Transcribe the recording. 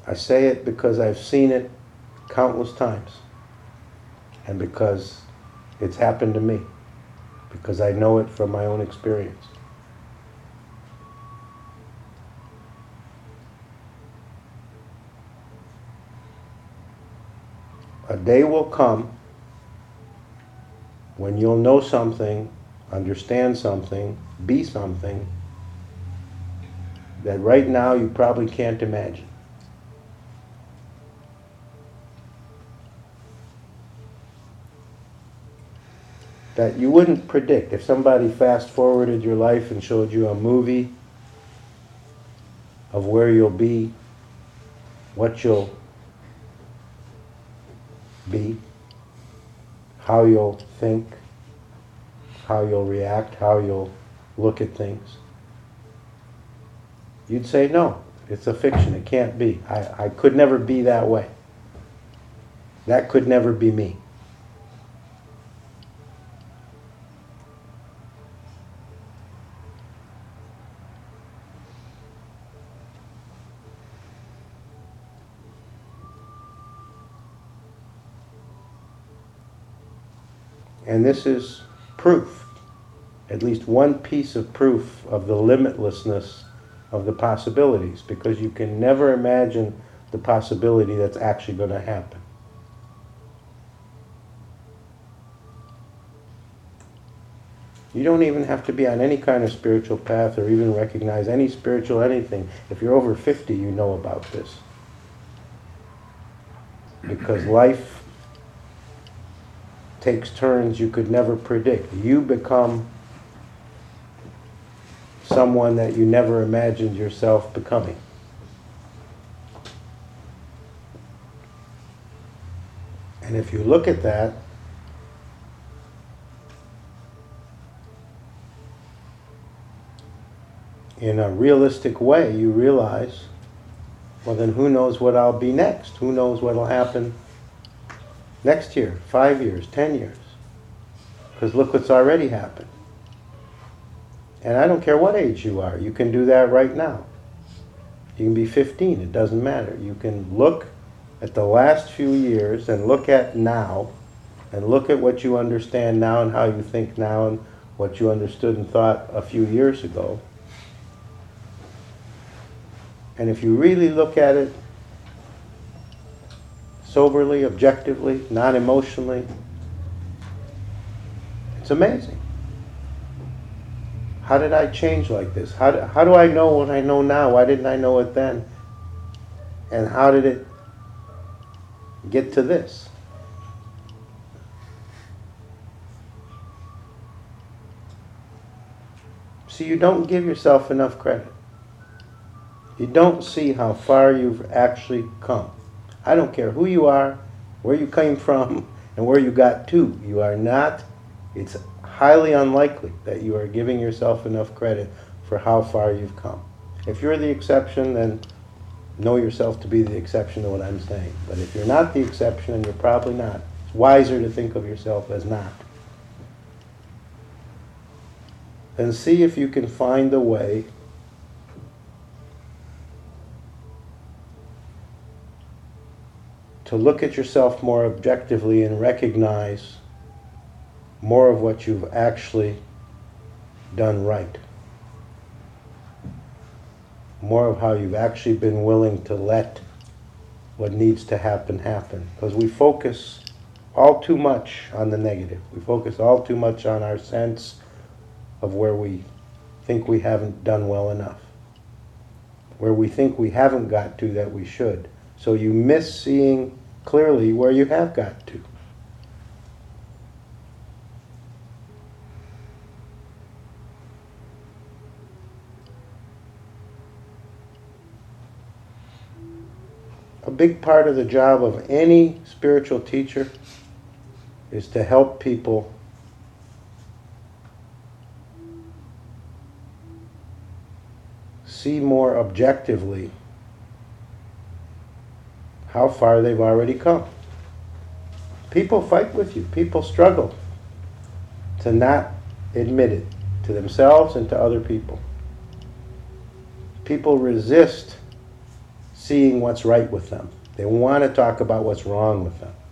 I say it because I've seen it countless times, and because it's happened to me, because I know it from my own experience. A day will come when you'll know something, understand something, be something that right now you probably can't imagine. That you wouldn't predict. If somebody fast forwarded your life and showed you a movie of where you'll be, what you'll be, how you'll think, how you'll react, how you'll look at things, you'd say, no, it's a fiction, it can't be. I could never be that way. That could never be me. And this is proof, at least one piece of proof of the limitlessness of the possibilities, because you can never imagine the possibility that's actually going to happen. You don't even have to be on any kind of spiritual path or even recognize any spiritual anything. If you're over 50, you know about this. Because life takes turns you could never predict. You become someone that you never imagined yourself becoming. And if you look at that, in a realistic way, you realize, well then who knows what I'll be next? Who knows what will happen next year, 5 years, 10 years? Because look what's already happened. And I don't care what age you are, you can do that right now. You can be 15, it doesn't matter. You can look at the last few years and look at now, and look at what you understand now and how you think now and what you understood and thought a few years ago. And if you really look at it soberly, objectively, non-emotionally, it's amazing. How did I change like this? How do I know what I know now? Why didn't I know it then? And how did it get to this? See, you don't give yourself enough credit. You don't see how far you've actually come. I don't care who you are, where you came from, and where you got to. You are not, it's highly unlikely that you are giving yourself enough credit for how far you've come. If you're the exception, then know yourself to be the exception to what I'm saying. But if you're not the exception, and you're probably not, it's wiser to think of yourself as not. Then see if you can find a way to look at yourself more objectively and recognize more of what you've actually done right. More of how you've actually been willing to let what needs to happen happen. Because we focus all too much on the negative. We focus all too much on our sense of where we think we haven't done well enough. Where we think we haven't got to that we should. So you miss seeing clearly where you have got to. A big part of the job of any spiritual teacher is to help people see more objectively how far they've already come. People fight with you. People struggle to not admit it to themselves and to other people. People resist seeing what's right with them. They want to talk about what's wrong with them.